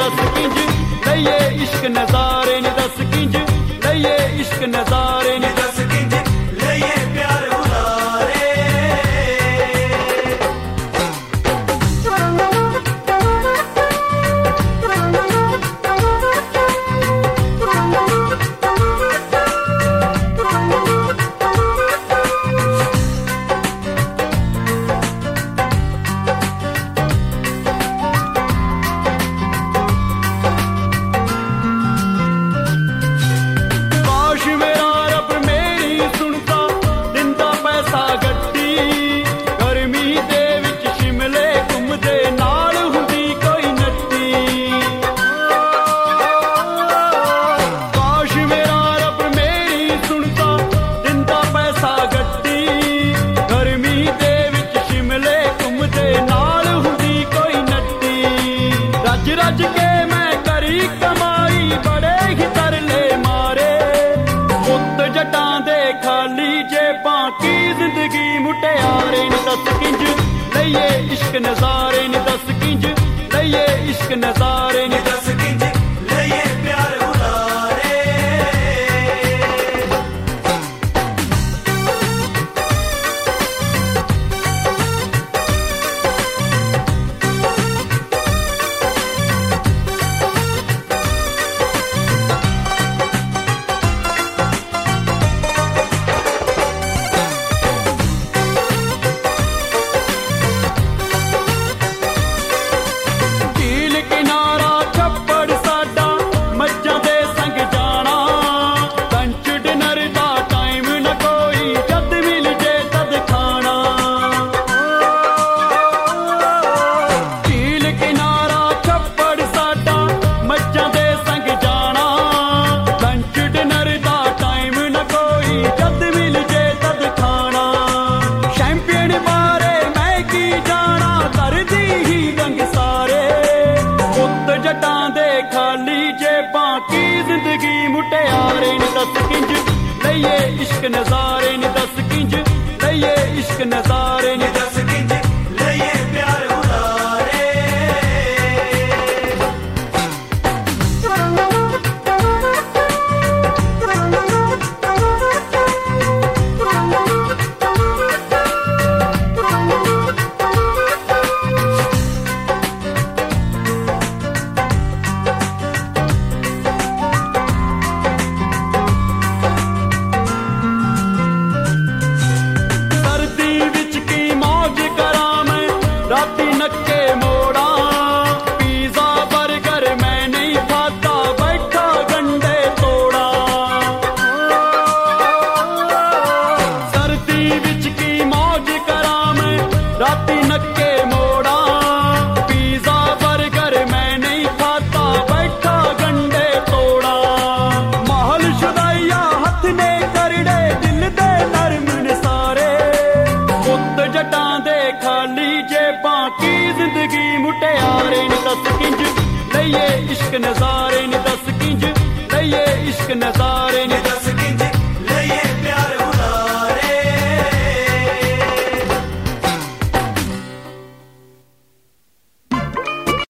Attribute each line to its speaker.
Speaker 1: दस किंज लइए इश्क नजारे ने दस किंज लइए इश्क नजारे ने दस किंज लइए प्यार उलारे रज के मैं करी कमाई बड़े ही तरले मारे पुत जटां दे खाली जेबां की जिंदगी मुटियारे ने दस किंज लइए इश्क नजारे ने दस किंज लइए इश्क नजारे ने दस किंज लइए प्यार उलारे खाली जेबां की जिंदगी मुटियारे ने दस किंज लइए इश्क नजारे ने दस किंज लइए इश्क नजारे ने दस किंज लइए प्यार उलारे राती नक्के मोड़ा पिज़्ज़ा बर्गर मैं नहीं खाता बैठा गंडे तोड़ा महल शुदाइया हथ ने करड़े दिल दे नरम ने सारे पुत जटां दे खाली जेबां की जिंदगी मुटियारे ने दस किंज लइए इश्क नजारे ने दस किंज लइए इश्क नजारे